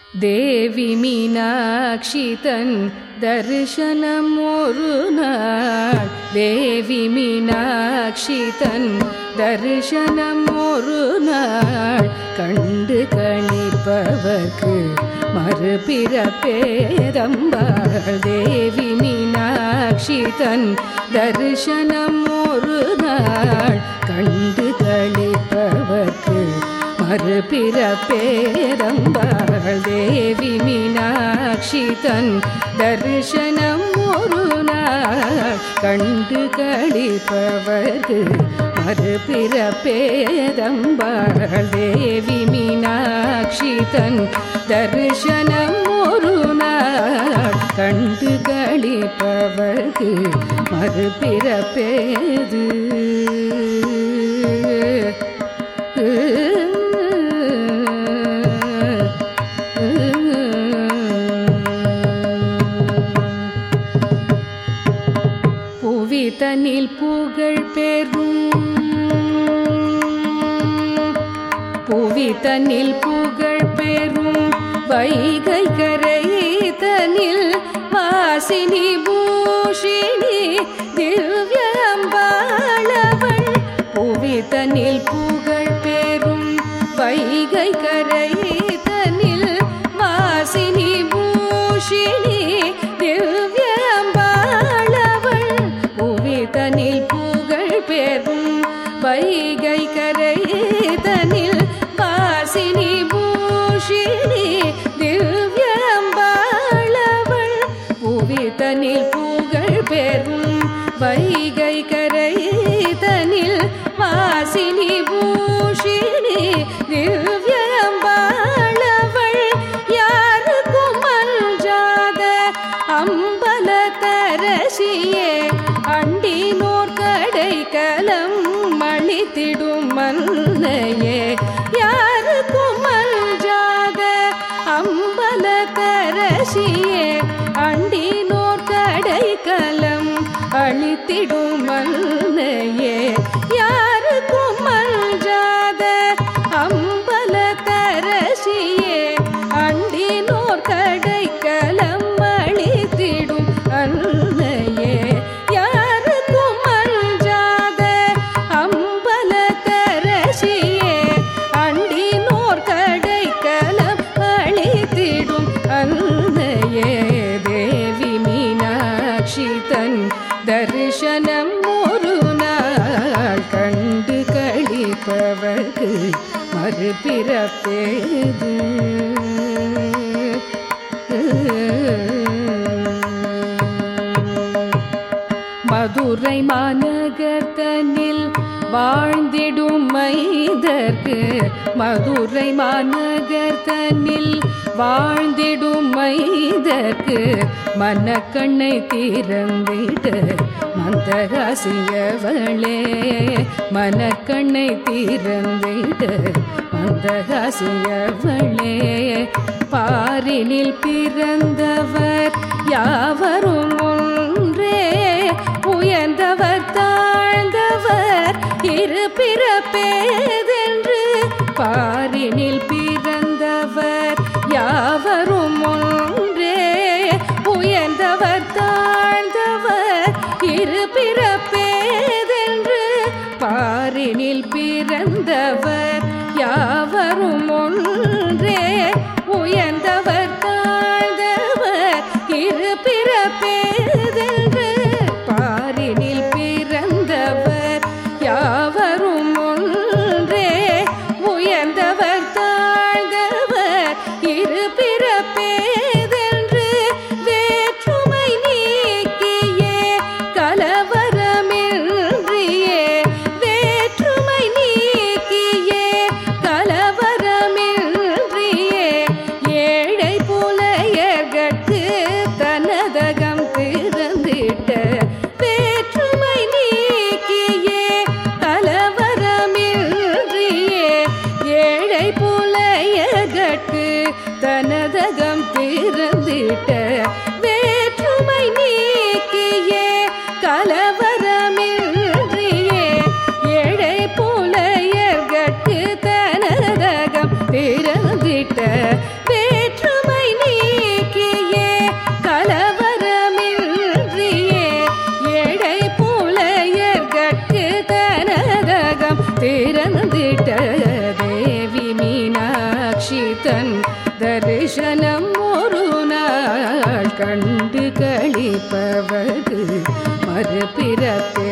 தேவி மீனாட்சி தன் தரிசனம் ஒரு நாள். தேவி மீனாட்சி தன் தரிசனம் ஒரு நாள். கண்டு கணிப்பவர்க்கு மறுபிறப்பேதம்பாள். தேவி மீனாட்சி தன் தரிசனம் ஒரு நாள். கண்டு கழிப்பவர்க்கு மறுபிறப்பேதம்பாள். தேவி மீனாட்சி தன் தரிசனம் ஒரு நாள். கண்டு கழிப்பவர்க்கு மறுபிறப்பேதம்பாள். தேவி மீனாட்சி தன் தரிசனம் ஒரு நாள். கண்டு கழிப்பவர்க்கு மறுபிறப்பேது. புவிதனில் புகழ் பெறும், புவிதனில் புகழ் பெறும் வைகை கரைதனில் வாசினி பூஷினி திவ்யம்பாளவள். புவிதனில் புகழ் பெறும் வைகை கரைதனில் வாசினி பூஷினி திவ்யம்பாளவள். புவிதனில் புகழ் பெறும் வைகை கரைதனில் வாசினி பூஷினி திவ்யம்பாளவள். புவிதனில் புகழ் பெறும் வைகை கரைதனில் வாசினி பூஷினி திவ்யம்பாளவள். யாருக்கும் அஞ்சாத அம்பலத்தரசியே, அண்டினோர் கடைக்கலம் அளித்திடும் மன்னையே. யாருக்கும் அஞ்சாத அம்பலத்தரசியே, அண்டினோர் கடைக்கலம் அளித்திடும் மன்னையே. யாருக்கும் அஞ்சாத அம்பலத்தரசியே, அண்டினோர் கடைக்கலம் அளித்திடும் அன்னையே. யாருக்கும் அஞ்சாத அம்பலத்தரசியே, அண்டினோர் கடைக்கலம் அளித்திடும் அன்னையே. தேவி மீனாட்சி தன் தரிசனம் ஒரு நாள். கண்டு கழிப்பவர்க்கு மறுபிறப்பேது. மதுரை மாநகர் தன்னில் வாழ்ந்திடும் மைதர்க்கு, மதுரை மாநகர் தன்னில் வாழ்ந்திடும் மைதர்க்கு மனக்கண்ணை திறந்திட மந்தகாசியவளே. மனக்கண்ணை திறந்திட மந்தகாசியவளே. பாரினில் பிறந்தவர் யாவரும் ஒன்றே, உயர்ந்தவர் தாழ்ந்தவர் இரு பிறப்பேதென்று. பாரினில் பிறந்தவர் யாவரும் ஒன்றே, உயர்ந்தவர் தாழ்ந்தவர் இரு பிறப்பேதென்று. பாரினில் பிறந்தவர் யாவரும் ஒன்றே, உயர்ந்தவர் தாழ்ந்தவர் இரு பிறப்பேதென்று. பாரினில் பிறந்தவர் யாவரும் ஒன்றே, உயர்ந்தவர் தாழ்ந்தவர் இரு பிறப்பேதென்று. வேற்றுமை நீக்கியே கலவரமின்றியே, வேற்றுமை நீக்கியே கலவரமின்றியே. ஏழை புலையர்கட்கு தனதகம் திறந்திட்ட. வேற்றுமை நீக்கியே கலவரமின்றியே, ஏழை புலையர்கட்கு தனதகம் திறந்திட்ட. வேற்றுமை நீக்கியே கலவரமின்றியே, ஏழை புலையர்கட்கு தனதகம் திறந்திட்ட. வேற்றுமை மறுபிறப்பே